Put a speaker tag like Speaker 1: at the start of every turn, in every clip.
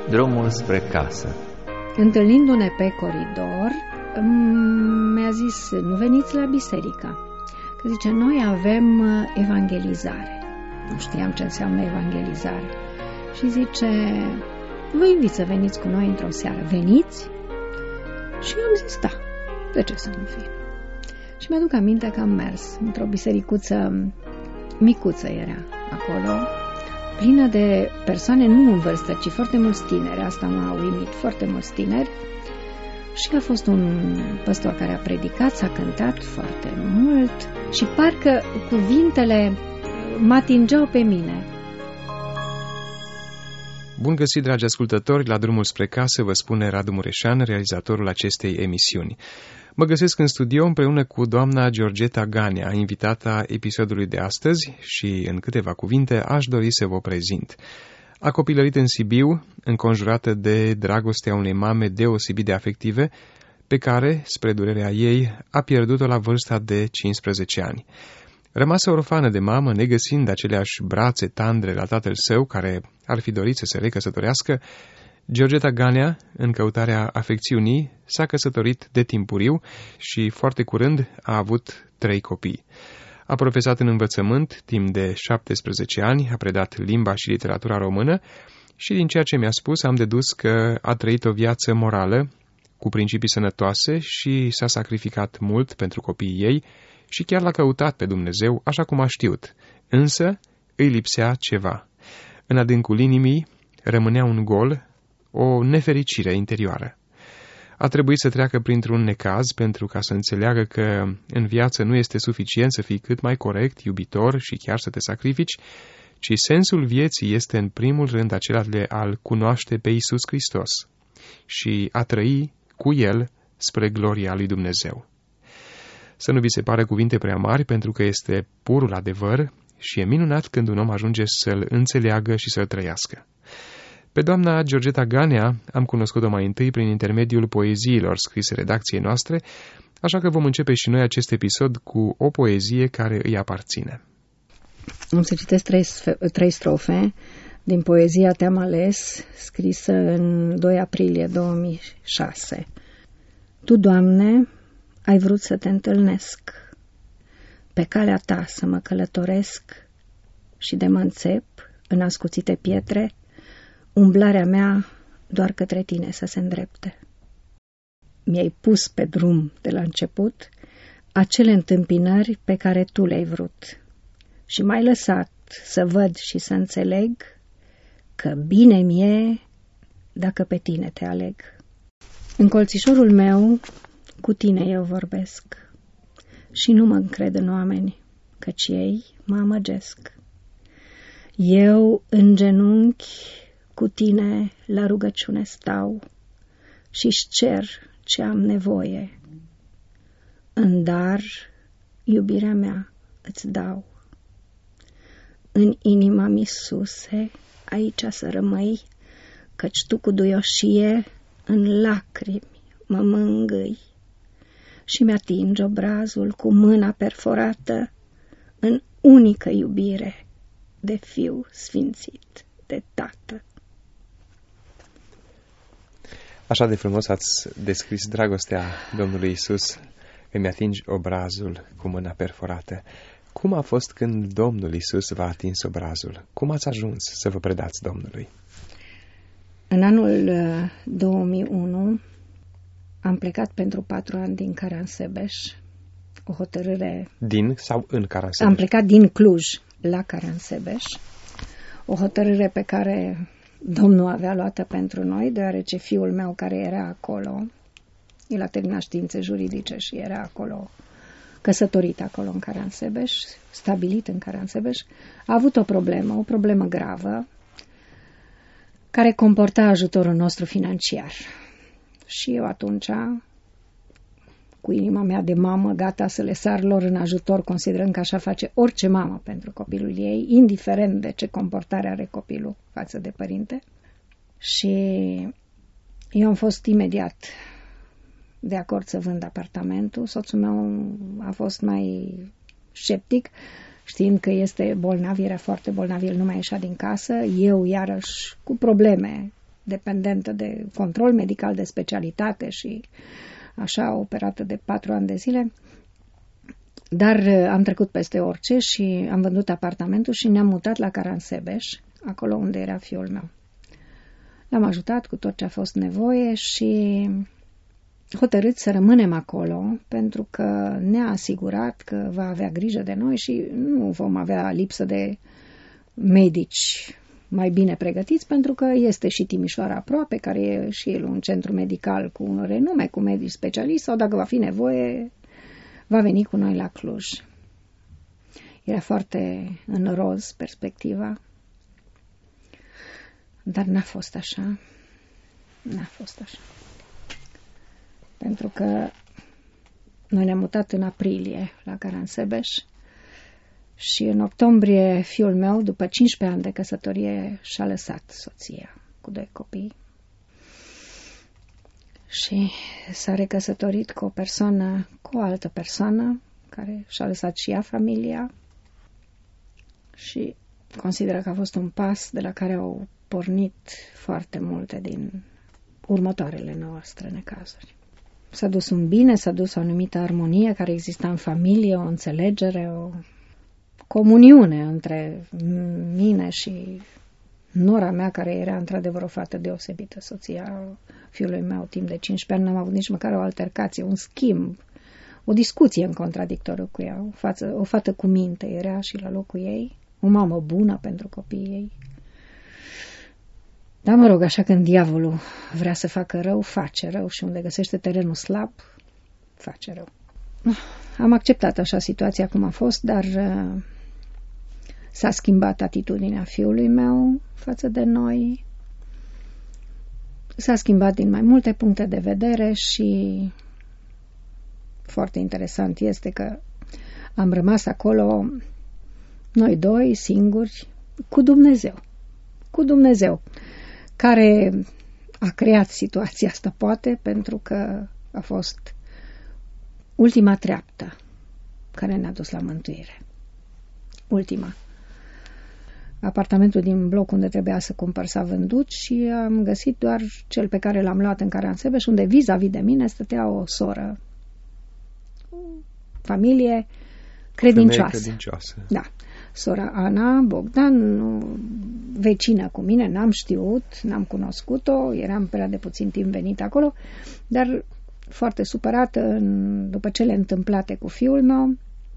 Speaker 1: Drumul spre casă.
Speaker 2: Întâlnindu-ne pe coridor, mi-a zis, nu veniți la biserică. Că zice, noi avem evangelizare. Nu știam ce înseamnă evangelizare. Și zice, vă invit să veniți cu noi într-o seară. Veniți? Și eu am zis, da, de ce să nu fie? Și mi-aduc aminte că am mers într-o bisericuță micuță era acolo, plină de persoane nu în vârstă, ci foarte mulți tineri. Asta m-a uimit, foarte mulți tineri. Și a fost un păstor care a predicat, s-a cântat foarte mult și parcă cuvintele mă atingeau pe mine.
Speaker 3: Bun găsit, dragi ascultători, la Drumul spre casă, vă spune Radu Mureșan, realizatorul acestei emisiuni. Mă găsesc în studio împreună cu doamna Georgeta Ganea, invitata episodului de astăzi, și în câteva cuvinte aș dori să vă prezint. A copilărit în Sibiu, înconjurată de dragostea unei mame deosebit de afective, pe care, spre durerea ei, a pierdut-o la vârsta de 15 ani. Rămasă orfană de mamă, negăsind aceleași brațe tandre la tatăl său, care ar fi dorit să se recăsătorească, Georgeta Ganea, în căutarea afecțiunii, s-a căsătorit de timpuriu și foarte curând a avut 3 copii. A profesat în învățământ timp de 17 ani, a predat limba și literatura română și din ceea ce mi-a spus am dedus că a trăit o viață morală, cu principii sănătoase și s-a sacrificat mult pentru copiii ei și chiar l-a căutat pe Dumnezeu așa cum a știut, însă îi lipsea ceva. În adâncul inimii rămânea un gol, o nefericire interioară. A trebuit să treacă printr-un necaz pentru ca să înțeleagă că în viață nu este suficient să fii cât mai corect, iubitor și chiar să te sacrifici, ci sensul vieții este în primul rând acela de a-L cunoaște pe Iisus Hristos și a trăi cu El spre gloria lui Dumnezeu. Să nu vi se pare cuvinte prea mari, pentru că este purul adevăr și e minunat când un om ajunge să-L înțeleagă și să-L trăiască. Pe doamna Georgeta Ganea am cunoscut-o mai întâi prin intermediul poeziilor scrise redacției noastre, așa că vom începe și noi acest episod cu o poezie care îi aparține.
Speaker 2: Am să citesc 3 strofe din poezia Te-am ales, scrisă în 2 aprilie 2006. Tu, Doamne, ai vrut să te întâlnesc, pe calea ta să mă călătoresc și de mă înțep în ascuțite pietre, umblarea mea doar către tine să se îndrepte. Mi-ai pus pe drum de la început acele întâmpinări pe care tu le-ai vrut și m-ai lăsat să văd și să înțeleg că bine mi-e dacă pe tine te aleg. În colțișorul meu cu tine eu vorbesc și nu mă încred în oameni, căci ei mă amăgesc. Eu în genunchi cu tine la rugăciune stau și-și cer ce am nevoie. În dar iubirea mea îți dau. În inima-mi, Iisuse, aici să rămâi, căci tu cu duioșie în lacrimi mă mângâi și mi-atingi obrazul cu mâna perforată în unică iubire de fiu sfințit de Tată.
Speaker 3: Așa de frumos ați descris dragostea Domnului Iisus, îmi atingi obrazul cu mâna perforată. Cum a fost când Domnul Iisus v-a atins obrazul? Cum ați ajuns să vă predați Domnului?
Speaker 2: În anul 2001 am plecat pentru 4 ani din Caransebeș, o hotărâre...
Speaker 3: Din sau în Caransebeș?
Speaker 2: Am plecat din Cluj la Caransebeș, o hotărâre pe care Domnul avea luată pentru noi, deoarece fiul meu care era acolo, el a terminat științe juridice și era acolo, căsătorit acolo în Caransebeș, stabilit în Caransebeș, a avut o problemă gravă, care comporta ajutorul nostru financiar. Și eu atunci, cu inima mea de mamă, gata să le sar lor în ajutor, considerând că așa face orice mamă pentru copilul ei, indiferent de ce comportare are copilul față de părinte. Și eu am fost imediat de acord să vând apartamentul. Soțul meu a fost mai sceptic, știind că este bolnav, era foarte bolnav, el nu mai ieșea din casă. Eu, iarăși, cu probleme dependentă de control medical de specialitate și așa operată de 4 ani de zile. Dar am trecut peste orice și am vândut apartamentul și ne-am mutat la Caransebeș, acolo unde era fiul meu. L-am ajutat cu tot ce a fost nevoie și hotărât să rămânem acolo pentru că ne-a asigurat că va avea grijă de noi și nu vom avea lipsă de medici mai bine pregătiți, pentru că este și Timișoara aproape, care e și el un centru medical cu un renume, cu medici specialiști, sau dacă va fi nevoie, va veni cu noi la Cluj. Era foarte în roz perspectiva, dar n-a fost așa. N-a fost așa. Pentru că noi ne-am mutat în aprilie la Caransebeș și în octombrie fiul meu, după 15 ani de căsătorie, și-a lăsat soția cu 2 copii și s-a recăsătorit cu o altă persoană care și-a lăsat și ea familia și consideră că a fost un pas de la care au pornit foarte multe din următoarele noastre necazuri. S-a dus un bine, s-a dus o anumită armonie care exista în familie, o înțelegere, o comuniune între mine și nora mea, care era într-adevăr o fată deosebită, soția fiului meu. Timp de 15 ani n-am avut nici măcar o altercație, un schimb, o discuție în contradictoriu cu ea. O fată cu minte era și la locul ei, o mamă bună pentru copiii ei. Dar mă rog, așa când diavolul vrea să facă rău, face rău și unde găsește terenul slab, face rău. Am acceptat așa situația cum a fost, dar s-a schimbat atitudinea fiului meu față de noi. S-a schimbat din mai multe puncte de vedere și foarte interesant este că am rămas acolo noi doi, singuri, cu Dumnezeu. Cu Dumnezeu, care a creat situația asta, poate, pentru că a fost ultima treaptă care ne-a dus la mântuire. Ultima. Apartamentul din bloc unde trebuia să cumpăr s-a vândut și am găsit doar cel pe care l-am luat în Caransebeș, unde vis-a-vis de mine stătea o soră, o familie credincioasă. Da. Sora Ana Bogdan, vecină cu mine, n-am știut, n-am cunoscut-o, eram prea de puțin timp venit acolo, dar foarte supărată după cele întâmplate cu fiul meu.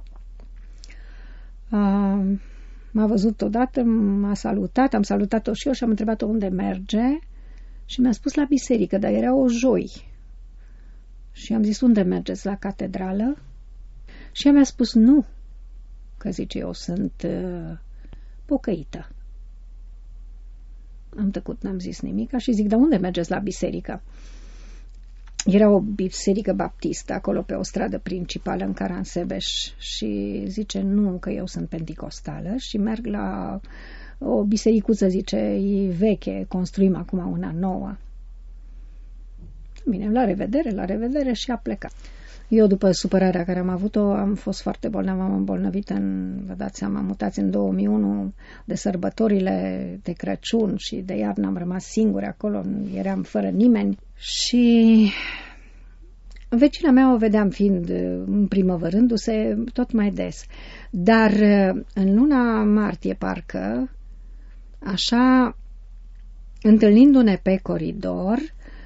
Speaker 2: M-a văzut odată, m-a salutat, am salutat-o și eu și am întrebat-o unde merge și mi-a spus la biserică, dar era o joi. Și am zis, unde mergeți? La catedrală? Și ea mi-a spus, nu, că zice, eu sunt pocăită. Am tăcut, n-am zis nimic și zic, dar unde mergeți? La biserică? Era o biserică baptistă acolo pe o stradă principală în Caransebeș și zice, nu, că eu sunt penticostală și merg la o bisericuță, zice, e veche, construim acum una nouă. Bine, la revedere și a plecat. Eu, după supărarea care am avut-o, am fost foarte bolnavă, am îmbolnăvit vă dați seama, mutați în 2001 de sărbătorile de Crăciun și de iarnă am rămas singuri acolo, eram fără nimeni și vecina mea o vedeam fiind împrimăvărându-se tot mai des. Dar în luna martie, parcă, așa, întâlnindu-ne pe coridor,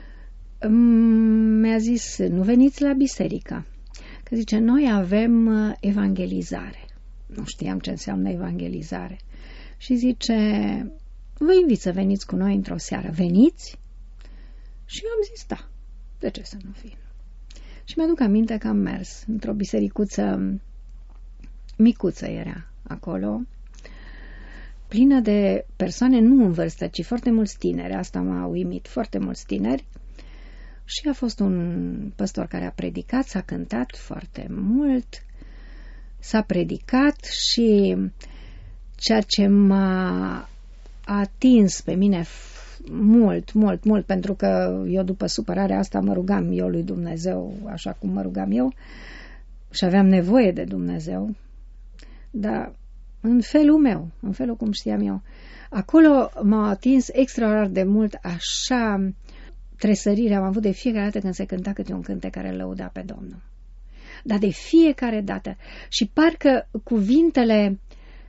Speaker 2: mi-a zis, nu veniți la biserică? Că zice, noi avem evangelizare. Nu știam ce înseamnă evangelizare. Și zice, vă invit să veniți cu noi într-o seară. Veniți? Și eu am zis, da. De ce să nu fie? Și mi-aduc aminte că am mers într-o bisericuță micuță era acolo, plină de persoane nu în vârstă, ci foarte mulți tineri. Asta m-a uimit, foarte mulți tineri. Și a fost un păstor care a predicat, s-a cântat foarte mult, s-a predicat și ceea ce m-a atins pe mine mult, pentru că eu după supărarea asta mă rugam eu lui Dumnezeu, așa cum mă rugam eu, și aveam nevoie de Dumnezeu, dar în felul meu, în felul cum știam eu. Acolo m-a atins extraordinar de mult, așa tresărire am avut de fiecare dată când se cânta câte un cântec care îl lăuda pe Domnul. Dar de fiecare dată. Și parcă cuvintele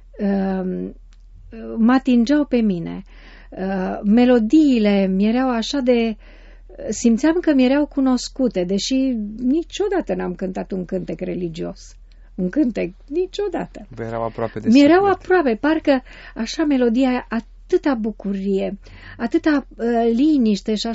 Speaker 2: mă atingeau pe mine. Melodiile mi-erau așa de... Simțeam că mi-erau cunoscute, deși niciodată n-am cântat un cântec religios. Un cântec, niciodată.
Speaker 3: Vă erau aproape de
Speaker 2: mi-erau aproape, parcă așa melodia aia, atâta bucurie, atâta liniște și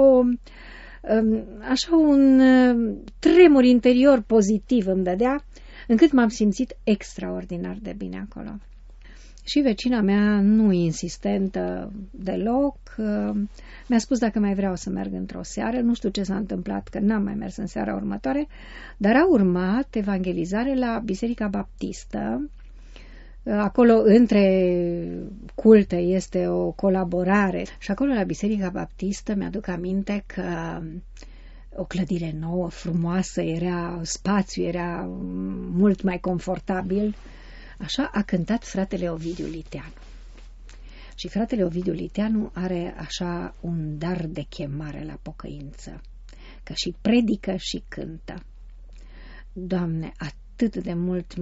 Speaker 2: așa un tremur interior pozitiv îmi dădea, încât m-am simțit extraordinar de bine acolo. Și vecina mea, nu insistentă deloc, mi-a spus dacă mai vreau să merg într-o seară. Nu știu ce s-a întâmplat, că n-am mai mers în seara următoare, dar a urmat evangelizare la Biserica Baptistă. Acolo, între culte, este o colaborare. Și acolo, la Biserica Baptistă, mi-aduc aminte că o clădire nouă, frumoasă, spațiul era mult mai confortabil. Așa a cântat fratele Ovidiu Liteanu. Și fratele Ovidiu Liteanu are așa un dar de chemare la pocăință, că și predică și cântă. Doamne, atât de mult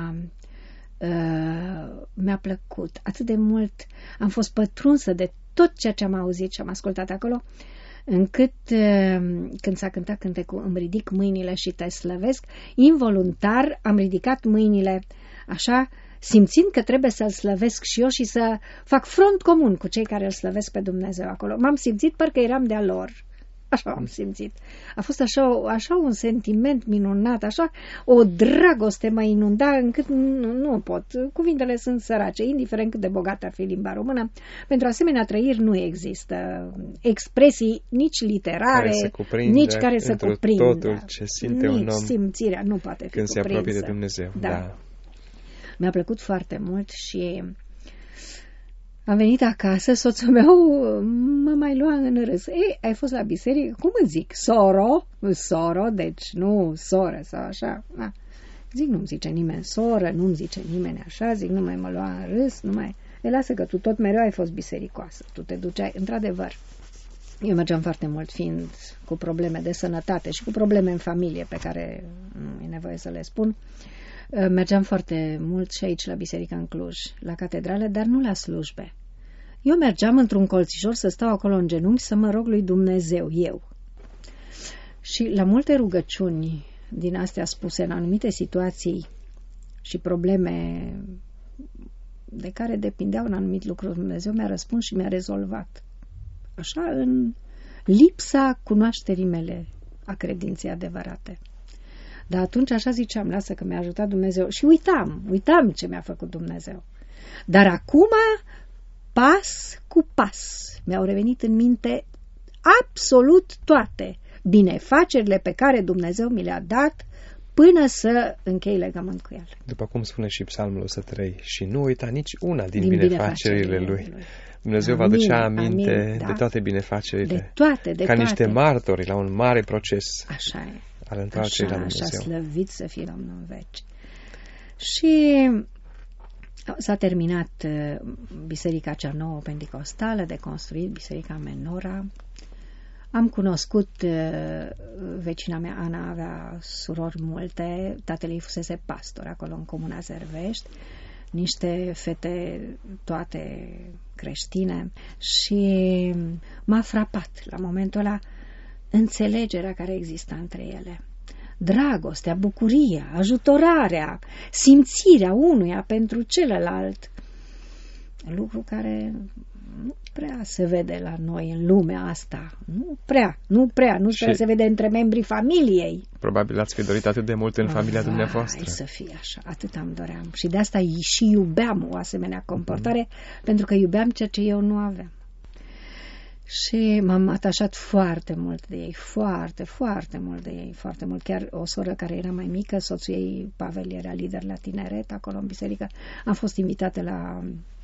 Speaker 2: mi-a plăcut, atât de mult am fost pătrunsă de tot ceea ce am auzit și am ascultat acolo, încât când s-a cântat cântecul Îmi ridic mâinile și te slăvesc, involuntar am ridicat mâinile așa, simțind că trebuie să-L slăvesc și eu și să fac front comun cu cei care Îl slăvesc pe Dumnezeu acolo. M-am simțit parcă eram de-a lor. Așa am simțit. A fost așa un sentiment minunat, așa o dragoste mă inunda încât nu pot. Cuvintele sunt sărace, indiferent cât de bogată ar fi limba română. Pentru asemenea trăiri nu există expresii nici literare, nici care să cuprindă.
Speaker 3: Totul ce simte un om
Speaker 2: simțirea nu poate fi
Speaker 3: când
Speaker 2: cuprinsă.
Speaker 3: se apropie de Dumnezeu. Da.
Speaker 2: Mi-a plăcut foarte mult și am venit acasă, soțul meu mă mai lua în râs. Ei, ai fost la biserică? Cum îți zic? Soro, deci nu soră sau așa. Da. Zic, nu-mi zice nimeni soră, nu-mi zice nimeni așa, zic, nu mai mă lua în râs, nu mai... E, lasă că tu tot mereu ai fost bisericoasă, tu te duceai, într-adevăr. Eu mergeam foarte mult, fiind cu probleme de sănătate și cu probleme în familie, pe care nu e nevoie să le spun. Mergeam foarte mult și aici la biserică în Cluj, la catedrală, dar nu la slujbe. Eu mergeam într-un colțișor să stau acolo în genunchi să mă rog lui Dumnezeu, eu. Și la multe rugăciuni din astea spuse în anumite situații și probleme de care depindeau în anumit lucru, Dumnezeu mi-a răspuns și mi-a rezolvat. Așa, în lipsa cunoașterii mele a credinței adevărate. Dar atunci așa ziceam, lasă că mi-a ajutat Dumnezeu. Și uitam ce mi-a făcut Dumnezeu. Dar acum, pas cu pas, mi-au revenit în minte absolut toate binefacerile pe care Dumnezeu mi le-a dat până să închei legământ cu El.
Speaker 3: După cum spune și Psalmul 103, și nu uita nici una din binefacerile Lui. Dumnezeu va ducea aminte de toate binefacerile.
Speaker 2: De toate.
Speaker 3: Ca niște martori la un mare proces.
Speaker 2: Așa e.
Speaker 3: Al întoarcerii la Dumnezeu.
Speaker 2: Așa slăvit să fie Domnul în veci. Și s-a terminat biserica cea nouă pentecostală de construit, biserica Menora. Am cunoscut vecina mea, Ana, avea surori multe, tatăl ei fusese pastor acolo în comuna Zervești, niște fete toate creștine și m-a frapat la momentul ăla înțelegerea care exista între ele. Dragostea, bucuria, ajutorarea, simțirea unuia pentru celălalt. Lucru care nu prea se vede la noi în lumea asta. Nu prea se vede între membrii familiei.
Speaker 3: Probabil ați fi dorit atât de mult în familia dumneavoastră.
Speaker 2: Să fie așa, atât am doream. Și de asta și iubeam o asemenea comportare, pentru că iubeam ceea ce eu nu aveam. Și m-am atașat foarte mult de ei, foarte mult. Chiar o soră care era mai mică, soțul ei, Pavel, era lider la tineret, acolo în biserică. Am fost invitată la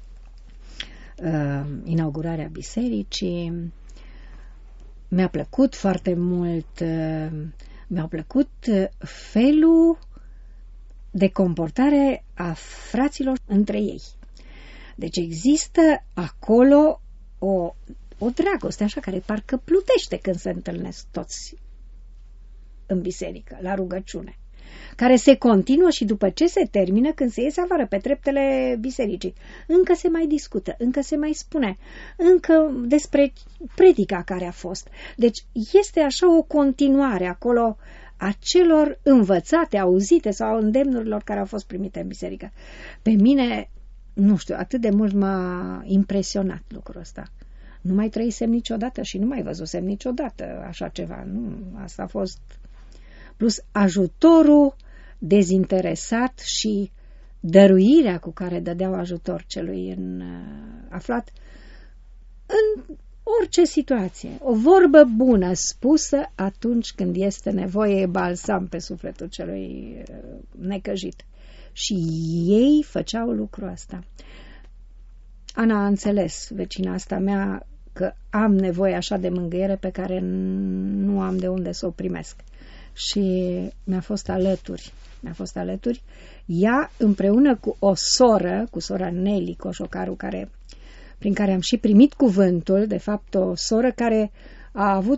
Speaker 2: inaugurarea bisericii. Mi-a plăcut foarte mult, mi-a plăcut felul de comportare a fraților între ei. Deci există acolo o dragoste așa care parcă plutește când se întâlnesc toți în biserică, la rugăciune, care se continuă și după ce se termină, când se iese afară pe treptele bisericii. Încă se mai discută, încă se mai spune, încă despre predica care a fost. Deci este așa o continuare acolo a celor învățate, auzite sau îndemnurilor care au fost primite în biserică. Pe mine, nu știu, atât de mult m-a impresionat lucrul ăsta. Nu mai trăisem niciodată și nu mai văzusem niciodată așa ceva. Nu, asta a fost... Plus ajutorul dezinteresat și dăruirea cu care dădeau ajutor celui aflat în orice situație. O vorbă bună spusă atunci când este nevoie e balsam pe sufletul celui necăjit. Și ei făceau lucrul ăsta. Ana a înțeles, vecina asta mea, că am nevoie așa de mângâiere pe care nu am de unde să o primesc. Și mi-a fost alături. Ea împreună cu o soră, cu sora Nelly Coșocaru, prin care am și primit cuvântul, de fapt o soră care a avut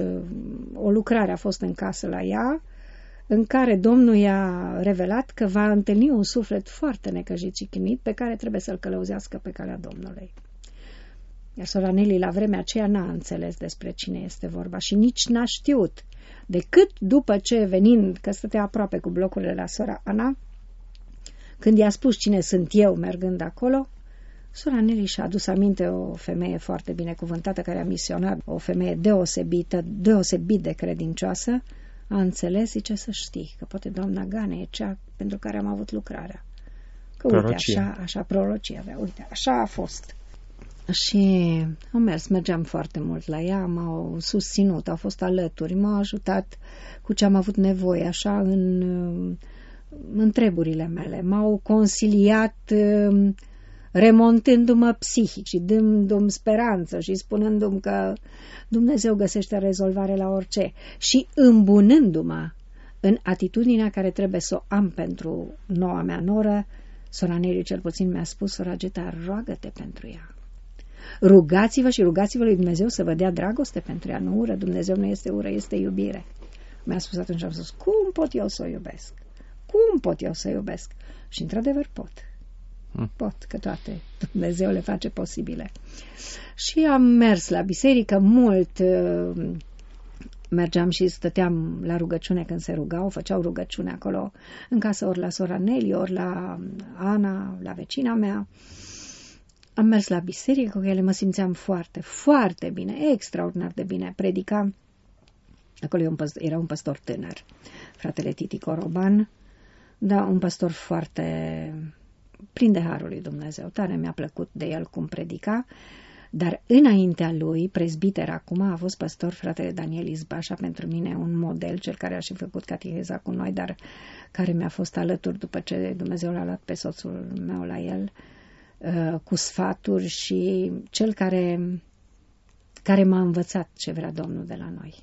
Speaker 2: o lucrare, a fost în casă la ea, în care Domnul i-a revelat că va întâlni un suflet foarte necăjit și chinuit pe care trebuie să-l călăuzească pe calea Domnului. Iar sora Nelly la vremea aceea n-a înțeles despre cine este vorba și nici n-a știut, decât după ce, venind, că stătea aproape cu blocurile la sora Ana, când i-a spus cine sunt eu mergând acolo, sora Nelly și-a adus aminte o femeie foarte binecuvântată care a misionat, o femeie deosebit de credincioasă, a înțeles, zice, să știi, că poate doamna Gane e cea pentru care am avut lucrarea. Că
Speaker 3: prorocia.
Speaker 2: Uite, așa prorocie avea, uite, așa a fost. Și mergeam foarte mult la ea, m-au susținut, au fost alături, m-au ajutat cu ce am avut nevoie, așa, în treburile mele. M-au consiliat remontându-mă psihic și dându-mi speranță și spunându-mi că Dumnezeu găsește rezolvare la orice și îmbunându-mă în atitudinea care trebuie să o am pentru noua mea noră. Sora Nelly cel puțin mi-a spus, sora Geta, roagă-te pentru ea. Rugați-vă și rugați-vă lui Dumnezeu să vă dea dragoste pentru ea, nu ură. Dumnezeu nu este ură, este iubire. Mi-a spus atunci, am spus, cum pot eu să o iubesc? Cum pot eu să o iubesc? Și într-adevăr pot. Pot, că toate Dumnezeu le face posibile. Și am mers la biserică mult, mergeam și stăteam la rugăciune când se rugau, făceau rugăciune acolo în casă, ori la sora Nelly, ori la Ana, la vecina mea. Am mers la biserică cu ele, mă simțeam foarte, foarte bine, extraordinar de bine. Predicam, acolo era un păstor tânăr, fratele Titi Coroban, da, un păstor foarte plin de harul lui Dumnezeu. Tare mi-a plăcut de el cum predica, dar înaintea lui, prezbiter acum, a fost păstor fratele Daniel Izbașa, pentru mine un model, cel care a și făcut cateheza cu noi, dar care mi-a fost alături după ce Dumnezeu l-a luat pe soțul meu la el, cu sfaturi și cel care m-a învățat ce vrea Domnul de la noi.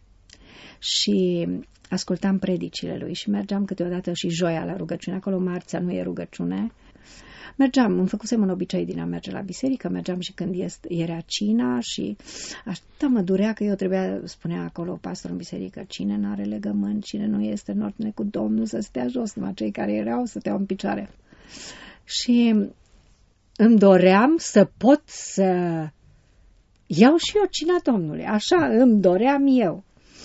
Speaker 2: Și ascultam predicile lui și mergeam câteodată și joia la rugăciune. Acolo marțea nu e rugăciune. Mergeam, îmi făcusem un obicei din a merge la biserică, mergeam și când era cina și așa mă durea că eu trebuia, spunea acolo pastor în biserică, cine n-are legământ, cine nu este în ordine cu Domnul, să stea jos, numai cei care erau stăteau în picioare. Și îmi doream să pot să iau și eu cina Domnului, așa îmi doream eu.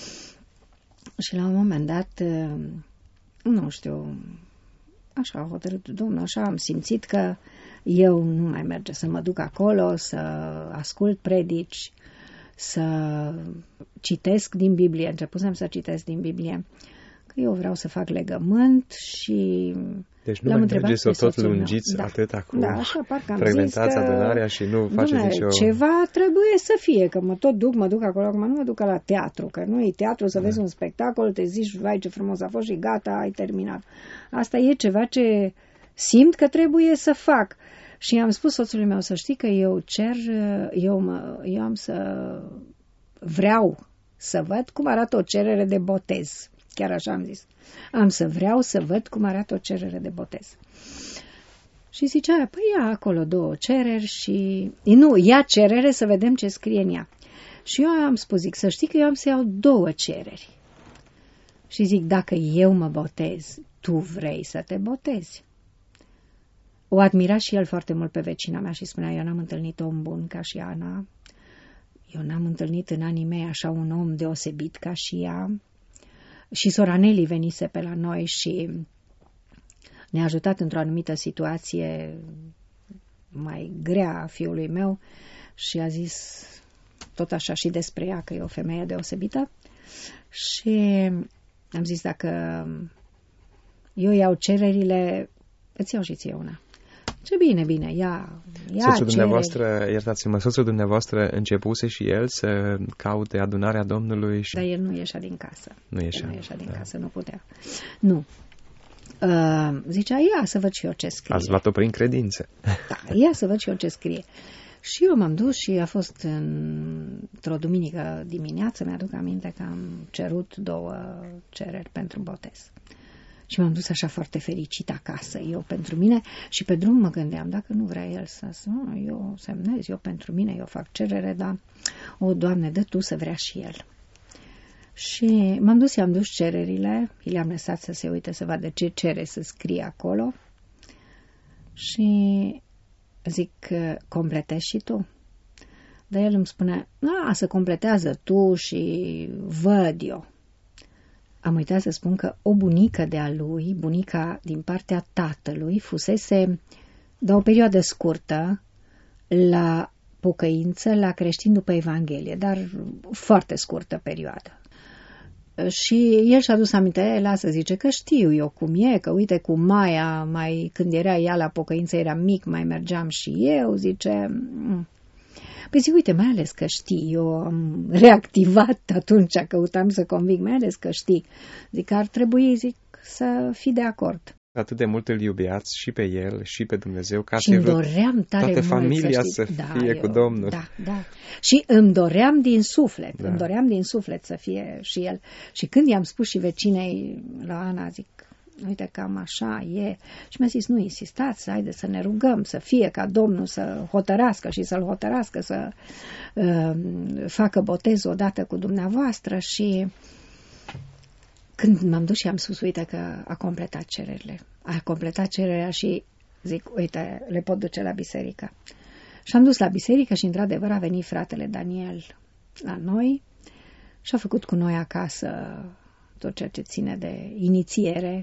Speaker 2: Și la un moment dat, nu știu, așa a hotărât Domnul, așa am simțit că eu nu mai merge să mă duc acolo, să ascult predici, să citesc din Biblie, începusem să citesc din Biblie, că eu vreau să fac legământ și...
Speaker 3: Deci nu mai mergeți să tot lungiți atâta cu frecventați adunarea și nu faceți nicio...
Speaker 2: Ceva trebuie să fie, că mă duc acolo, acum nu mă duc la teatru, că nu e teatru să vezi un spectacol, te zici, vai ce frumos a fost și gata, ai terminat. Asta e ceva ce simt că trebuie să fac. Și am spus soțului meu să știi că vreau să văd cum arată o cerere de botez. chiar așa am zis. Am să vreau să văd cum arată o cerere de botez. Și zicea, păi ia acolo 2 cereri și... Nu, ia cerere să vedem ce scrie în ea. Și eu am spus, zic, să știi că eu am să iau 2 cereri. Și zic, dacă eu mă botez, tu vrei să te botezi? O admira și el foarte mult pe vecina mea și spunea, eu n-am întâlnit om bun ca și Ana, eu n-am întâlnit în anii mei așa un om deosebit ca și ea. Și sora Nelly venise pe la noi și ne-a ajutat într-o anumită situație mai grea a fiului meu și a zis tot așa și despre ea, că e o femeie deosebită. Și am zis, dacă eu iau cererile, îți iau și ție una. Ce bine, ia
Speaker 3: soțul dumneavoastră, iertați-mă, soțul dumneavoastră începuse și el să caute adunarea Domnului și...
Speaker 2: Dar el nu ieșea din casă.
Speaker 3: Nu ieșea
Speaker 2: din casă, nu putea. Nu. Zicea, ia să văd și eu ce scrie.
Speaker 3: Ați luat-o prin credință.
Speaker 2: Da, ia să văd și eu ce scrie. Și eu m-am dus și a fost într-o duminică dimineață, mi-aduc aminte că am cerut 2 cereri pentru botez. Și m-am dus așa foarte fericit acasă, eu pentru mine, și pe drum mă gândeam, dacă nu vrea el să eu semnez, eu pentru mine, eu fac cerere, dar, o, Doamne, dă Tu să vrea și el. Și m-am dus, i-am dus cererile, le-am lăsat să se uite să vadă ce cere să scrie acolo și zic, completezi și tu? Dar el îmi spune, să completează tu și văd eu. Am uitat să spun că o bunică de-a lui, bunica din partea tatălui, fusese de o perioadă scurtă la pocăință, la creștin după Evanghelie, dar foarte scurtă perioadă. Și el și-a dus aminte, lasă, zice, că știu eu cum e, că uite cu Maia, mai când era ea la pocăință, era mic, mai mergeam și eu, zice... Păi zic, uite, mai ales că știi, eu am reactivat atunci, căutam să conving, mai ales că știi. Zic că ar trebui, zic, să fii de acord.
Speaker 3: Atât de mult îl iubeați și pe el și pe Dumnezeu, ca
Speaker 2: și îmi doream tare
Speaker 3: toată
Speaker 2: mult
Speaker 3: familia să fie cu Domnul.
Speaker 2: Da. Și îmi doream din suflet, să fie și el. Și când i-am spus și vecinei la Ana, zic, uite, cam așa e. Și mi-a zis, nu insistați, haide să ne rugăm, să fie ca Domnul să hotărască și să-l hotărască să facă botezul odată cu dumneavoastră. Și când m-am dus și am spus, uite că a completat cererile. A completat cererea și zic, uite, le pot duce la biserică. Și am dus la biserică și într-adevăr a venit fratele Daniel la noi și a făcut cu noi acasă tot ceea ce ține de inițiere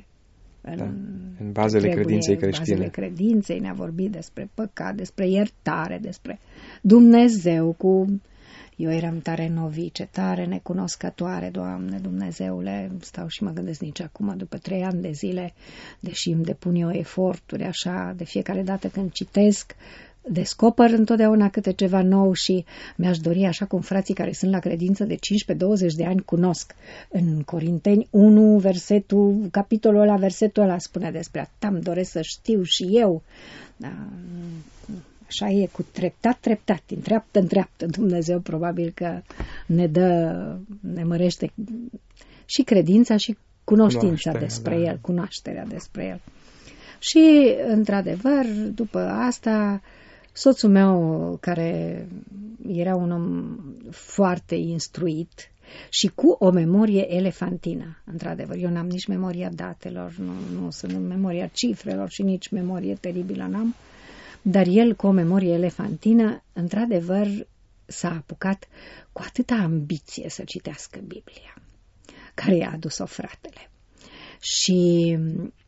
Speaker 3: în bazele credinței creștine.
Speaker 2: În bazele credinței ne-a vorbit despre păcat, despre iertare, despre Dumnezeu cu... Eu eram tare novice, tare necunoscătoare, Doamne, Dumnezeule, stau și mă gândesc nici acum, după 3 ani de zile, deși îmi depun eu eforturi așa, de fiecare dată când citesc, descoper întotdeauna câte ceva nou și mi-aș dori, așa cum frații care sunt la credință de 15-20 de ani cunosc. În Corinteni 1, capitolul ăla, versetul ăla spune despre atât, îmi doresc să știu și eu. Da, așa e, cu treptat, din treaptă în treaptă, Dumnezeu probabil că ne mărește și credința și cunoștința despre El, cunoașterea despre El. Și, într-adevăr, după asta, soțul meu, care era un om foarte instruit și cu o memorie elefantină, într-adevăr, eu n-am nici memoria datelor, nu sunt în memoria cifrelor și nici memorie teribilă n-am, dar el, cu o memorie elefantină, într-adevăr, s-a apucat cu atâta ambiție să citească Biblia, care i-a adus-o fratele. Și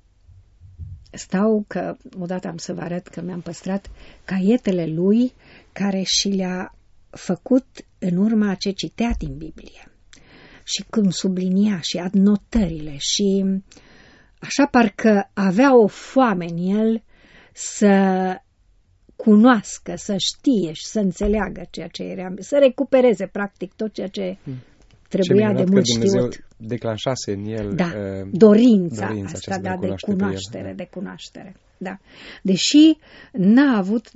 Speaker 2: stau că, odată am să vă arăt că mi-am păstrat caietele lui, care și le-a făcut în urma ce citea din Biblie. Și cum sublinia și adnotările și așa parcă avea o foame în el să cunoască, să știe și să înțeleagă ceea ce era, să recupereze practic tot ceea ce trebuia de mult știut.
Speaker 3: Declanșase în el
Speaker 2: dorința asta, de cunoaștere. Da. Deși n-a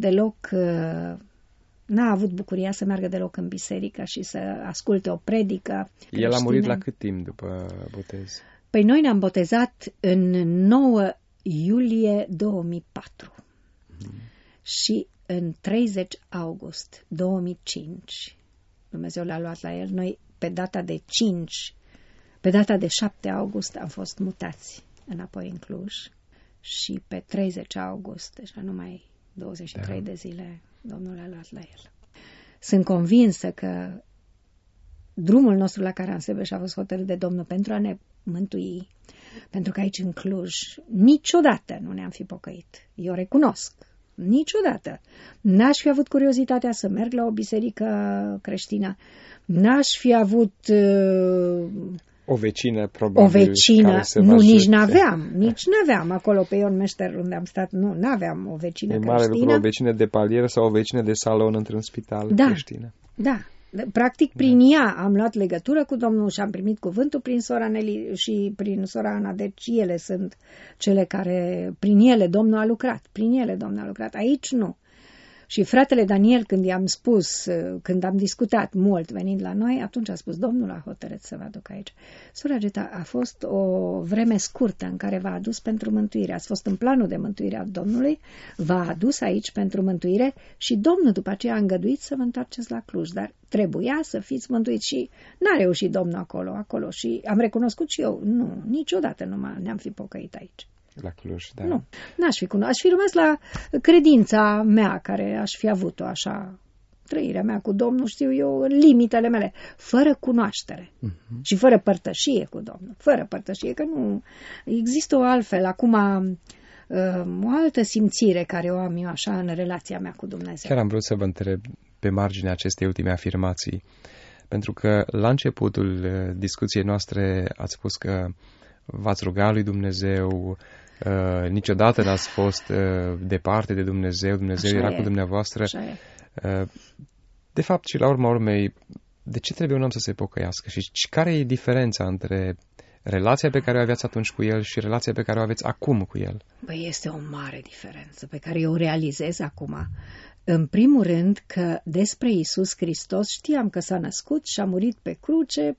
Speaker 2: avut bucuria să meargă deloc în biserică și să asculte o predică.
Speaker 3: El a murit la cât timp după botez?
Speaker 2: Păi noi ne-am botezat în 9 iulie 2004 și în 30 august 2005 Dumnezeu l-a luat la el. Noi pe data de 7 august am fost mutați înapoi în Cluj și pe 30 august, deja numai 23 de zile, Domnul l-a luat la el. Sunt convinsă că drumul nostru la Caransebeș a fost hotărât de Domnul pentru a ne mântui, pentru că aici în Cluj niciodată nu ne-am fi pocăit. Eu recunosc, niciodată. N-aș fi avut curiozitatea să merg la o biserică creștină, n-aș fi avut...
Speaker 3: O vecină, probabil.
Speaker 2: O vecină, nu, nici n-aveam acolo pe Ion Meșter unde am stat, n-aveam o vecină creștină.
Speaker 3: E mare lucru, o vecină de palier sau o vecină de salon într-un spital creștină.
Speaker 2: Da. Practic, prin ea am luat legătură cu Domnul și am primit cuvântul prin sora Neli și prin sora Ana. Deci ele sunt cele care, prin ele Domnul a lucrat. Aici nu. Și fratele Daniel, când i-am spus, când am discutat mult venind la noi, atunci a spus, Domnul a hotărât să vă aduc aici. Sora Geta, a fost o vreme scurtă în care v-a adus pentru mântuire. Ați fost în planul de mântuire a Domnului, v-a adus aici pentru mântuire și Domnul după aceea a îngăduit să vă întoarceți la Cluj. Dar trebuia să fiți mântuiți și n-a reușit Domnul acolo. Și am recunoscut și eu, nu, niciodată nu ne-am fi pocăit aici.
Speaker 3: La Cluj, da.
Speaker 2: Nu, n-aș fi cunoscut. Aș fi rămas la credința mea, care aș fi avut-o așa, trăirea mea cu Domnul, știu eu, în limitele mele, fără cunoaștere și fără părtășie cu Domnul. Fără părtășie, că nu există o altfel, acum o altă simțire care o am eu așa în relația mea cu Dumnezeu.
Speaker 3: Chiar am vrut să vă întreb pe marginea acestei ultime afirmații, pentru că la începutul discuției noastre ați spus că v-ați rugat lui Dumnezeu, niciodată n-ați fost departe de Dumnezeu, Dumnezeu era cu dumneavoastră. De fapt, și la urma urmei, de ce trebuie un om să se pocăiască? Și care e diferența între relația pe care o aveați atunci cu El și relația pe care o aveți acum cu El?
Speaker 2: Băi, este o mare diferență pe care eu o realizez acum. În primul rând că despre Iisus Hristos știam că s-a născut și a murit pe cruce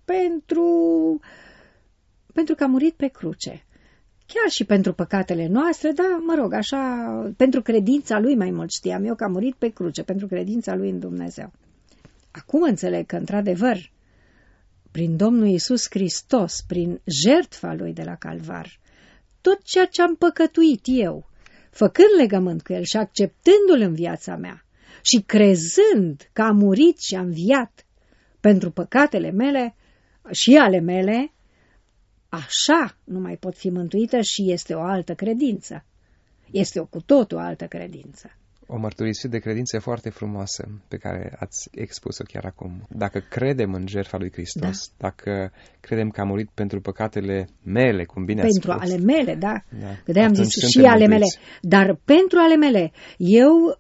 Speaker 2: pentru că a murit pe cruce. Chiar și pentru păcatele noastre, da, mă rog, așa, pentru credința Lui mai mult știam eu că a murit pe cruce, pentru credința Lui în Dumnezeu. Acum înțeleg că, într-adevăr, prin Domnul Iisus Hristos, prin jertfa Lui de la Calvar, tot ceea ce am păcătuit eu, făcând legământ cu El și acceptându-L în viața mea și crezând că a murit și a înviat pentru păcatele mele și ale mele, așa nu mai pot fi mântuită și este o altă credință. Este o cu totul altă credință.
Speaker 3: O mărturisire de credință foarte frumoasă pe care ați expus-o chiar acum. Dacă credem în jertfa lui Hristos, dacă credem că a murit pentru păcatele mele, cum bine ați spus.
Speaker 2: Pentru ale mele, da. Că de-aia am zis și ale mele. Dar pentru ale mele, eu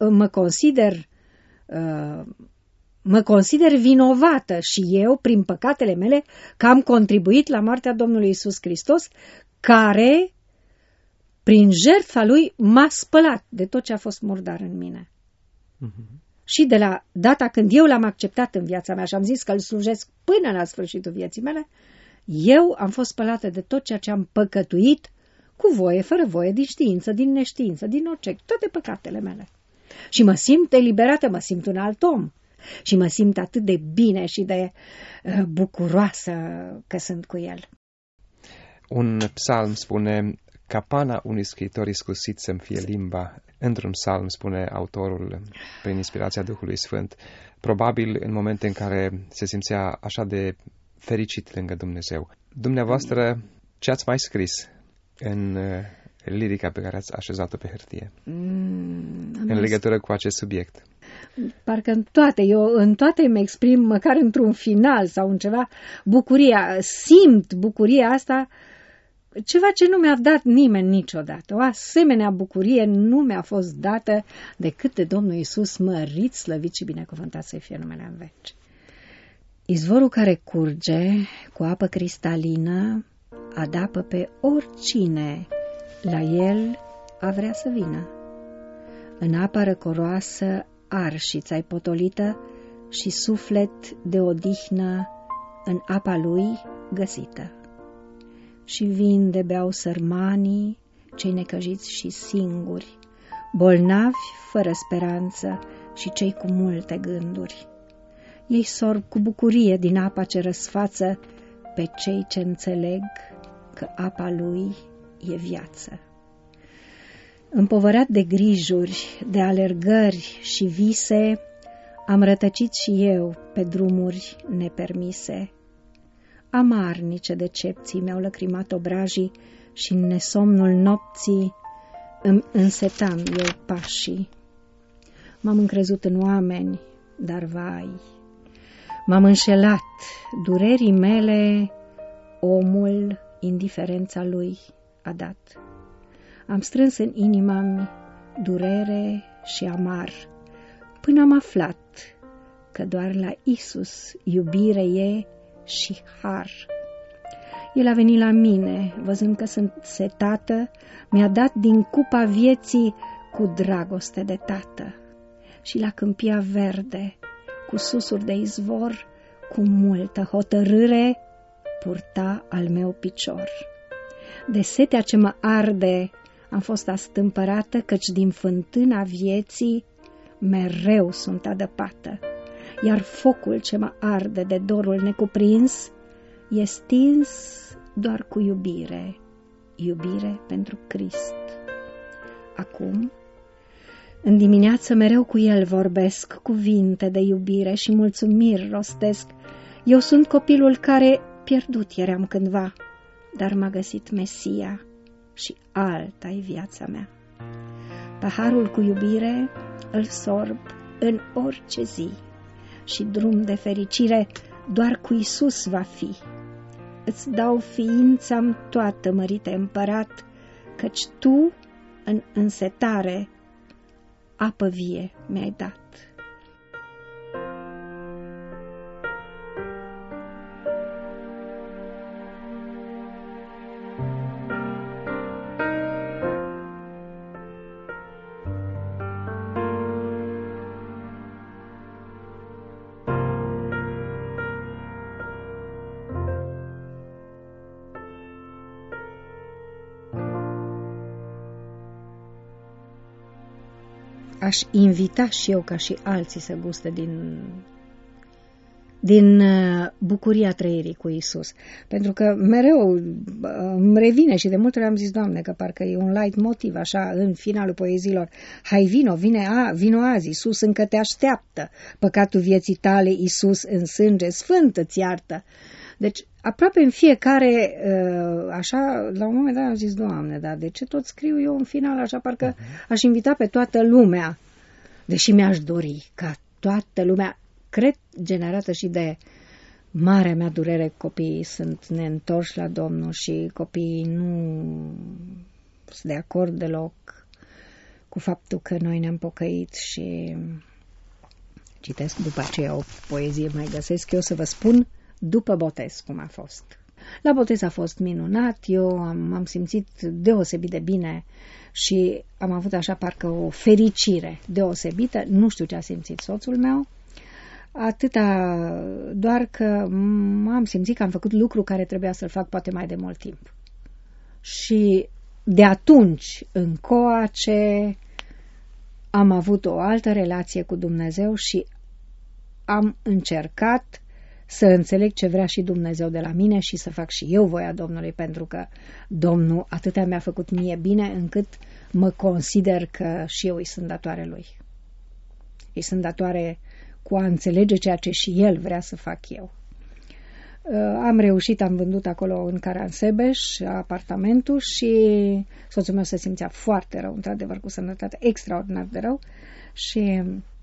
Speaker 2: mă consider vinovată și eu, prin păcatele mele, că am contribuit la moartea Domnului Iisus Hristos, care, prin jertfa Lui, m-a spălat de tot ce a fost murdar în mine. Și de la data când eu l-am acceptat în viața mea și am zis că îl slujesc până la sfârșitul vieții mele, eu am fost spălată de tot ceea ce am păcătuit, cu voie, fără voie, din știință, din neștiință, din orice, toate păcatele mele. Și mă simt eliberată, mă simt un alt om. Și mă simt atât de bine și de bucuroasă că sunt cu El.
Speaker 3: Un psalm spune, capana unui scriitor iscusit să-mi fie limba. Într-un psalm, spune autorul, prin inspirația Duhului Sfânt, probabil în momente în care se simțea așa de fericit lângă Dumnezeu. Dumneavoastră, ce ați mai scris în lirica pe care ați așezat-o pe hârtie? În legătură cu acest subiect.
Speaker 2: Parcă în toate îmi exprim, măcar într-un final sau în ceva, bucuria, simt bucuria asta, ceva ce nu mi-a dat nimeni niciodată. O asemenea bucurie nu mi-a fost dată decât de Domnul Iisus, mărit, slăvit și binecuvântat să fie numele în veci. Izvorul care curge cu apă cristalină adapă pe oricine la el a vrea să vină. În apa răcoroasă arși ți-ai potolită și suflet de odihnă în apa lui găsită. și vin de beau sărmanii, cei necăjiți și singuri, bolnavi fără speranță și cei cu multe gânduri. Ei sorb cu bucurie din apa ce răsfață pe cei ce înțeleg că apa lui e viață. Împovărat de grijuri, de alergări și vise, am rătăcit și eu pe drumuri nepermise. Amarnice decepții mi-au lăcrimat obrajii și în nesomnul nopții îmi însetam eu pașii. M-am încrezut în oameni, dar vai, m-am înșelat, durerii mele omul indiferența lui a dat. Am strâns în inima-mi durere și amar, până am aflat că doar la Isus iubire e și har. El a venit la mine, văzând că sunt setată, mi-a dat din cupa vieții cu dragoste de tată. Și la câmpia verde, cu susuri de izvor, cu multă hotărâre, purta al meu picior. De setea ce mă arde, am fost astâmpărată, căci din fântâna vieții mereu sunt adăpată, iar focul ce mă arde de dorul necuprins e stins doar cu iubire, iubire pentru Crist. Acum, în dimineață mereu cu el vorbesc cuvinte de iubire și mulțumiri rostesc. Eu sunt copilul care pierdut eram cândva, dar m-a găsit Mesia și alta-i viața mea. Paharul cu iubire îl sorb în orice zi și drum de fericire doar cu Isus va fi. Îți dau ființa-mi toată, mărite împărat, căci tu în însetare apă vie mi-ai dat. Aș invita și eu ca și alții să guste din bucuria trăirii cu Isus. Pentru că mereu îmi revine și de multe ori am zis, Doamne, că parcă e un light motiv așa în finalul poeziilor. Hai vino azi, Isus încă te așteaptă. Păcatul vieții tale, Isus în sânge sfânt îți iartă. Deci aproape în fiecare, așa, la un moment dat am zis, Doamne, dar de ce tot scriu eu în final așa, parcă aș invita pe toată lumea, deși mi-aș dori ca toată lumea, cred generată și de marea mea durere, copiii sunt neîntorși la Domnul și copiii nu sunt de acord deloc cu faptul că noi ne-am pocăit și citesc după aceea o poezie, mai găsesc eu să vă spun după botez cum a fost. La botez a fost minunat, eu m-am simțit deosebit de bine și am avut așa parcă o fericire deosebită, nu știu ce a simțit soțul meu, atâta doar că m-am simțit că am făcut lucru care trebuia să-l fac poate mai de mult timp. Și de atunci încoace am avut o altă relație cu Dumnezeu și am încercat să înțeleg ce vrea și Dumnezeu de la mine și să fac și eu voia Domnului, pentru că Domnul atâtea mi-a făcut mie bine încât mă consider că și eu îi sunt datoare Lui. Îi sunt datoare cu a înțelege ceea ce și El vrea să fac eu. Am reușit, am vândut acolo în Caransebeș apartamentul și soțul meu se simțea foarte rău, într-adevăr cu sănătate extraordinar de rău și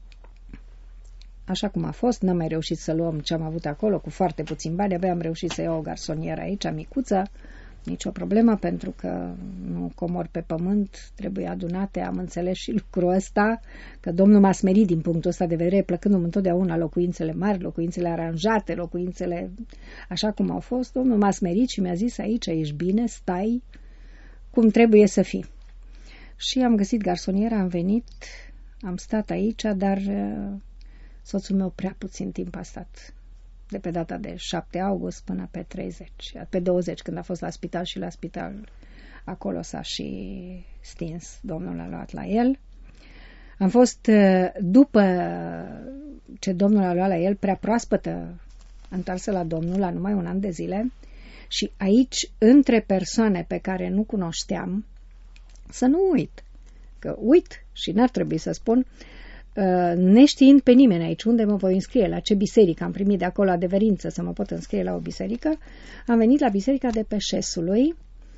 Speaker 2: așa cum a fost, n-am mai reușit să luăm ce am avut acolo cu foarte puțin bani, abia am reușit să iau o garsonieră aici, micuță, nicio problemă, pentru că nu comori pe pământ, trebuie adunate, am înțeles și lucrul ăsta, că Domnul m-a smerit din punctul ăsta de vedere, plăcându-mi întotdeauna locuințele mari, locuințele aranjate, locuințele așa cum au fost. Domnul m-a smerit și mi-a zis, aici ești bine, stai cum trebuie să fii. Și am găsit garsoniera, am venit, am stat aici, dar soțul meu prea puțin timp a stat. de pe data de 7 august până pe 30, pe 20 când a fost la spital și la spital acolo s-a și stins, Domnul a luat la el. Am fost, după ce Domnul a luat la el, prea proaspătă, întoarsă la Domnul, la numai 1 an de zile, și aici, între persoane pe care nu cunoșteam, să nu uit, că uit și n-ar trebui să spun, neștiind pe nimeni aici unde mă voi înscrie, la ce biserică, am primit de acolo adeverință să mă pot înscrie la o biserică, am venit la biserica de pe Șesului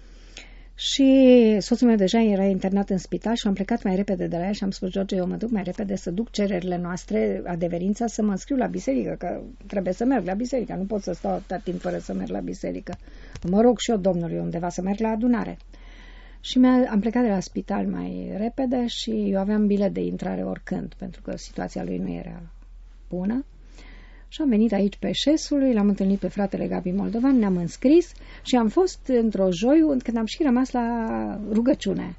Speaker 2: și soțul meu deja era internat în spital și am plecat mai repede de la el și am spus, George, eu mă duc mai repede să duc cererile noastre, adeverința, să mă înscriu la biserică, că trebuie să merg la biserică, nu pot să stau atâta timp fără să merg la biserică. Mă rog și eu Domnului undeva să merg la adunare. Și am plecat de la spital mai repede și eu aveam bilet de intrare oricând, pentru că situația lui nu era bună. Și am venit aici pe Șesului, l-am întâlnit pe fratele Gabi Moldovan, ne-am înscris și am fost într-o joi când am și rămas la rugăciune.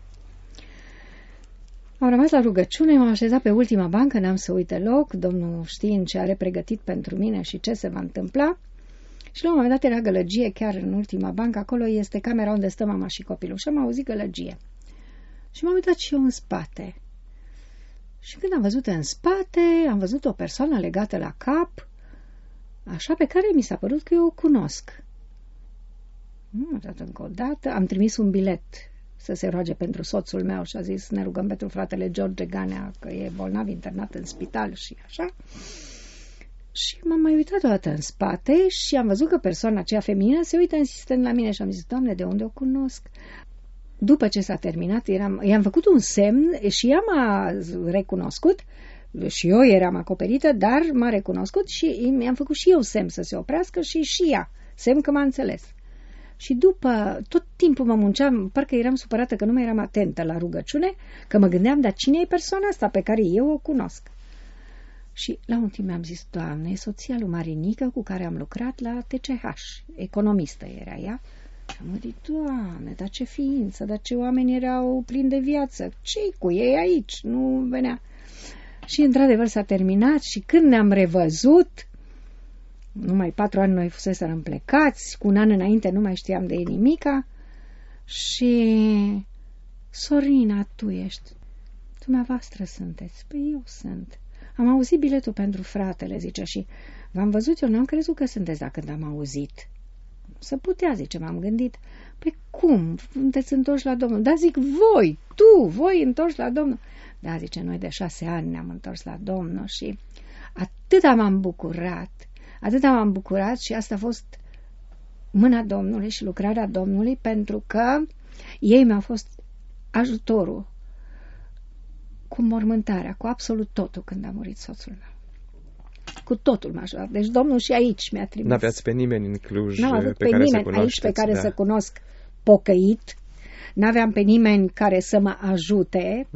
Speaker 2: Am rămas la rugăciune, m-am așezat pe ultima bancă, n-am să uit deloc, Domnul știind ce are pregătit pentru mine și ce se va întâmpla. Și la un moment dat era gălăgie chiar în ultima bancă, acolo este camera unde stă mama și copilul și am auzit gălăgie. Și m-am uitat și eu în spate. Și când am văzut în spate, am văzut o persoană legată la cap, așa pe care mi s-a părut că eu o cunosc. Am dat încă o dată, am trimis un bilet să se roage pentru soțul meu și a zis ne rugăm pentru fratele George Ganea că e bolnav internat în spital și așa. Și m-am mai uitat o dată în spate și am văzut că persoana aceea feminină se uită insistent la mine și am zis, Doamne, de unde o cunosc? După ce s-a terminat, i-am făcut un semn și ea m-a recunoscut și eu eram acoperită, dar m-a recunoscut și mi-am făcut și eu semn să se oprească și ea, semn că m-a înțeles. Și după, tot timpul mă munceam, parcă eram supărată că nu mai eram atentă la rugăciune, că mă gândeam, dar cine e persoana asta pe care eu o cunosc? Și la un timp mi-am zis, Doamne, e soția lui Marinică cu care am lucrat la TCH, economistă era ea. Și am gândit, Doamne, dar ce ființă, dar ce oameni erau plini de viață, ce-i cu ei aici? Nu venea. Și într-adevăr s-a terminat și când ne-am revăzut, numai 4 ani noi fuseserăm plecați, cu 1 an înainte nu mai știam de ei nimica și Sorina, tu ești, dumneavoastră sunteți, păi eu sunt. Am auzit biletul pentru fratele, zice, și v-am văzut, eu n-am crezut că sunteți, dar când am auzit. Să putea, zice, m-am gândit, păi cum, sunteți întorși la Domnul? Da, zic, voi întorși la Domnul? Da, zice, noi de 6 ani ne-am întors la Domnul și atât m-am bucurat și asta a fost mâna Domnului și lucrarea Domnului, pentru că ei mi-au fost ajutorul cu mormântarea, cu absolut totul când a murit soțul meu. Cu totul m-a ajutat. Deci Domnul și aici mi-a trimis.
Speaker 3: N-aveați pe nimeni în Cluj
Speaker 2: pe care să cunoașteți, aici pe care să cunosc pocăit. N-aveam pe nimeni care să mă ajute.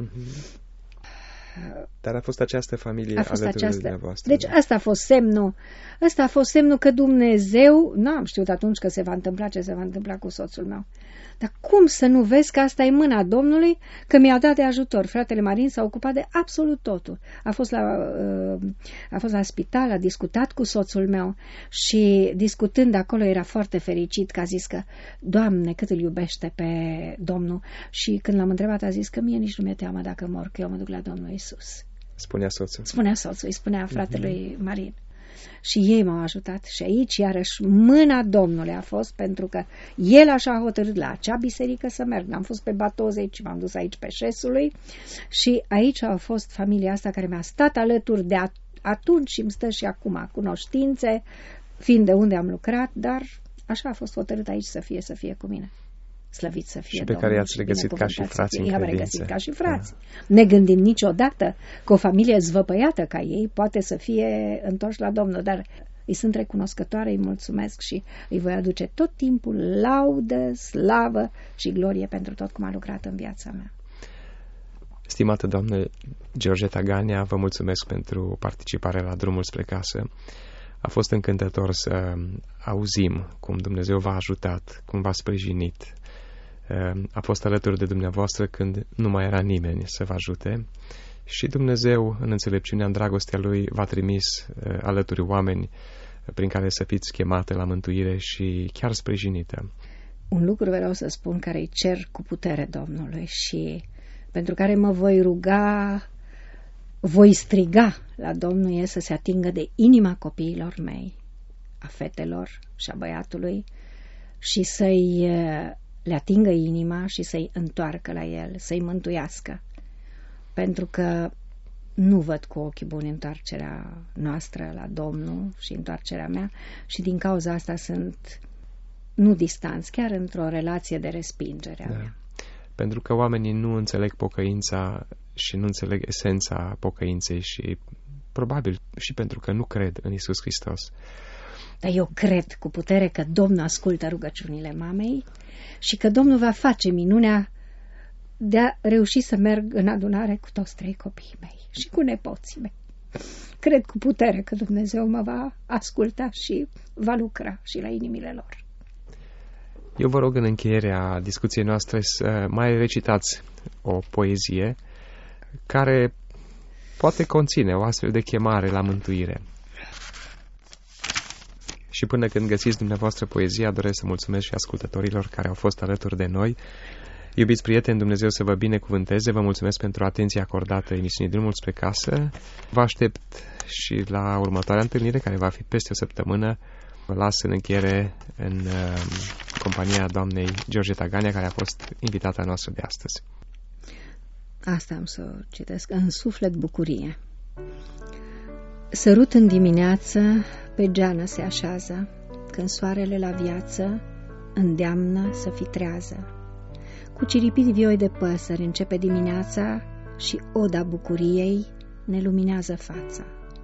Speaker 3: Dar a fost această familie alături de dumneavoastră.
Speaker 2: Deci asta a fost semnul. Ăsta a fost semnul că Dumnezeu, n-am știut atunci că se va întâmpla ce se va întâmpla cu soțul meu. Dar cum să nu vezi că asta e mâna Domnului, că mi-au dat de ajutor? Fratele Marin s-a ocupat de absolut totul. A fost la spital, a discutat cu soțul meu și discutând acolo era foarte fericit că a zis că, Doamne, cât îl iubește pe Domnul. Și când l-am întrebat a zis că mie nici nu mi-e teamă dacă mor, că eu mă duc la Domnul Iisus.
Speaker 3: Spunea soțul.
Speaker 2: Îi spunea fratelui Marin. Și ei m-au ajutat și aici iarăși mâna Domnului a fost, pentru că el așa a hotărât la acea biserică să merg. Am fost pe Batozei și m-am dus aici pe Șesului și aici a fost familia asta care mi-a stat alături de atunci și îmi stă și acum cunoștințe, fiind de unde am lucrat, dar așa a fost hotărât aici să fie cu mine. Slăvit să fie
Speaker 3: și pe care i-ați regăsit ca și frați în credință.
Speaker 2: I-am regăsit ca și frați. Ne gândim niciodată că o familie zvăpăiată ca ei poate să fie întorși la Domnul, dar îi sunt recunoscătoare, îi mulțumesc și îi voi aduce tot timpul laudă, slavă și glorie pentru tot cum a lucrat în viața mea.
Speaker 3: Stimată doamnă Georgeta Ganea, vă mulțumesc pentru participarea la Drumul spre Casă. A fost încântător să auzim cum Dumnezeu v-a ajutat, cum v-a sprijinit. A fost alături de dumneavoastră când nu mai era nimeni să vă ajute și Dumnezeu, în înțelepciunea, în dragostea Lui, v-a trimis alături oameni prin care să fiți chemate la mântuire și chiar sprijinită.
Speaker 2: Un lucru vreau să spun care îi cer cu putere Domnului și pentru care mă voi ruga, voi striga la Domnul e să se atingă de inima copiilor mei, a fetelor și a băiatului și să-i le atingă inima și să-i întoarcă la el, să-i mântuiască. Pentru că nu văd cu ochii buni întoarcerea noastră la Domnul și întoarcerea mea și din cauza asta sunt nu distanți, chiar într-o relație de respingere a mea.
Speaker 3: Pentru că oamenii nu înțeleg pocăința și nu înțeleg esența pocăinței și probabil și pentru că nu cred în Iisus Hristos.
Speaker 2: Dar eu cred cu putere că Domnul ascultă rugăciunile mamei și că Domnul va face minunea de a reuși să merg în adunare cu toți 3 copiii mei și cu nepoții mei. Cred cu putere că Dumnezeu mă va asculta și va lucra și la inimile lor.
Speaker 3: Eu vă rog în încheierea discuției noastre să mai recitați o poezie care poate conține o astfel de chemare la mântuire. Și până când găsiți dumneavoastră poezia, doresc să mulțumesc și ascultătorilor care au fost alături de noi. Iubiți prieteni, Dumnezeu să vă binecuvânteze. Vă mulțumesc pentru atenția acordată emisiunii Drumul spre Casă. Vă aștept și la următoarea întâlnire, care va fi peste o săptămână. Vă las în încheiere în compania doamnei Georgeta Gania, care a fost invitata noastră de astăzi.
Speaker 2: Asta am să o citesc. În suflet bucurie. Sărut în dimineață, pe geană se așează, când soarele la viață îndeamnă să fii trează. Cu ciripit vioi de păsări începe dimineața și oda bucuriei ne luminează fața.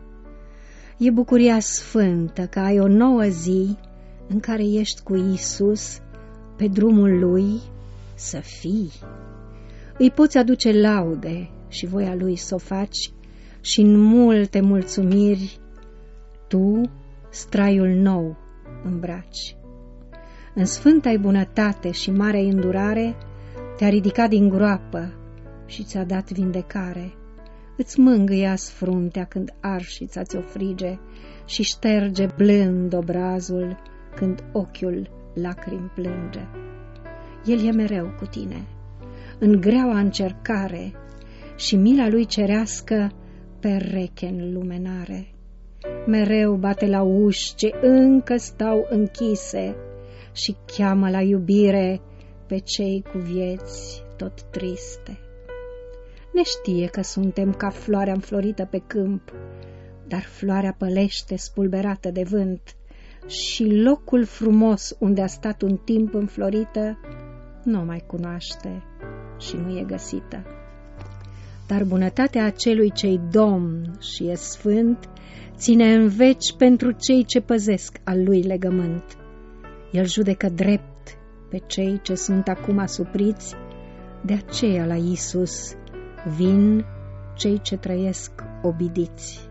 Speaker 2: E bucuria sfântă că ai o nouă zi în care ești cu Iisus pe drumul Lui să fii. Îi poți aduce laude și voia Lui s-o faci și în multe mulțumiri tu straiul nou îmbraci. În sfânta-i bunătate și mare îndurare te-a ridicat din groapă și ți-a dat vindecare. Îți mângâie fruntea când arșița ți-o frige și șterge blând obrazul când ochiul lacrimi plânge. El e mereu cu tine, în greaua încercare și mila lui cerească pereche în lumenare. Mereu bate la uși ce încă stau închise și cheamă la iubire pe cei cu vieți tot triste. Ne știe că suntem ca floarea înflorită pe câmp, dar floarea pălește spulberată de vânt și locul frumos unde a stat un timp înflorită nu mai cunoaște și nu e găsită. Dar bunătatea acelui ce-i domn și e sfânt ține în veci pentru cei ce păzesc al lui legământ. El judecă drept pe cei ce sunt acum asupriți, de aceea la Iisus vin cei ce trăiesc obidiți.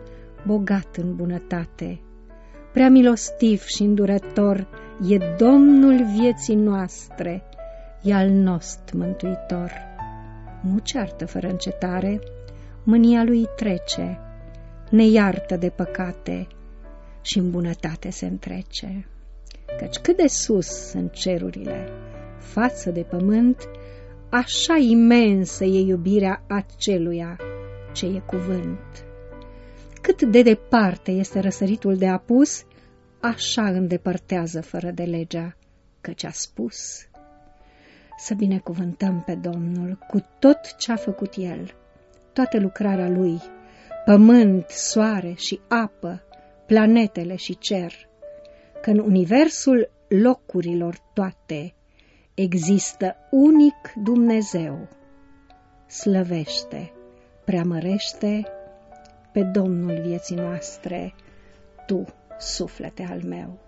Speaker 2: Bogat în bunătate, prea milostiv și îndurător, e Domnul vieții noastre, e al nostru mântuitor. Nu ceartă fără încetare, mânia lui trece, ne iartă de păcate și în bunătate se întrece. Căci cât de sus sunt cerurile față de pământ, așa imensă e iubirea aceluia ce e cuvânt. Cât de departe este răsăritul de apus, așa îndepărtează fără de legea căci a spus. Să binecuvântăm pe Domnul cu tot ce a făcut El, toată lucrarea Lui, pământ, soare și apă, planetele și cer, că în universul locurilor toate există unic Dumnezeu. Slăvește, preamărește pe Domnul vieții noastre, tu, suflete al meu.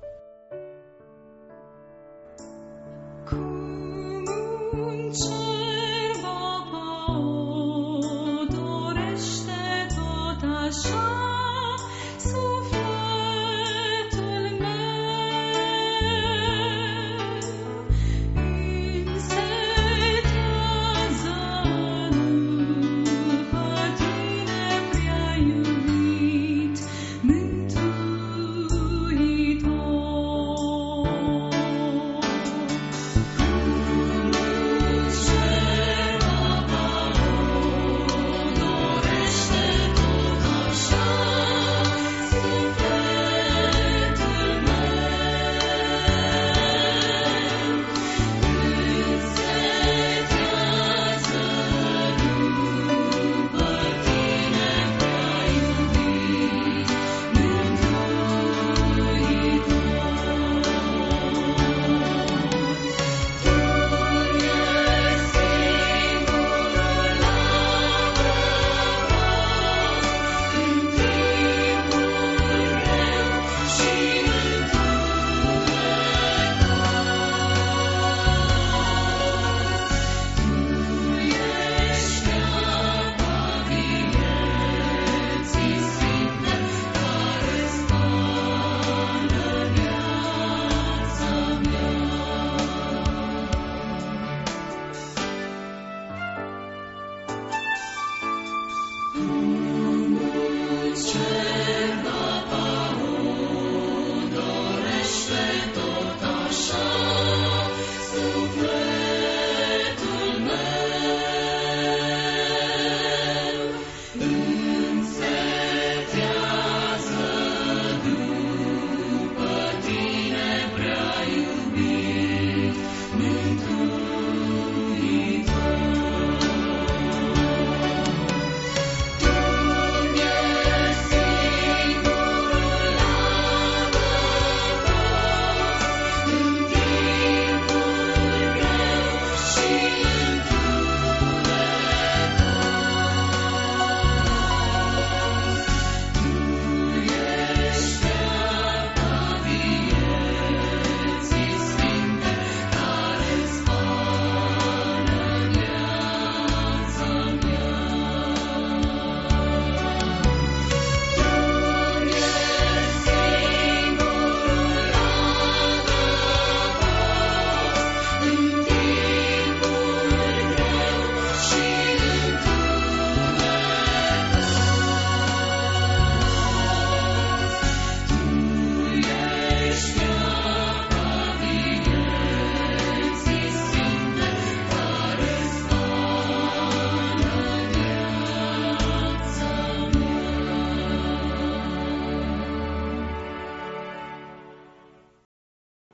Speaker 1: strength.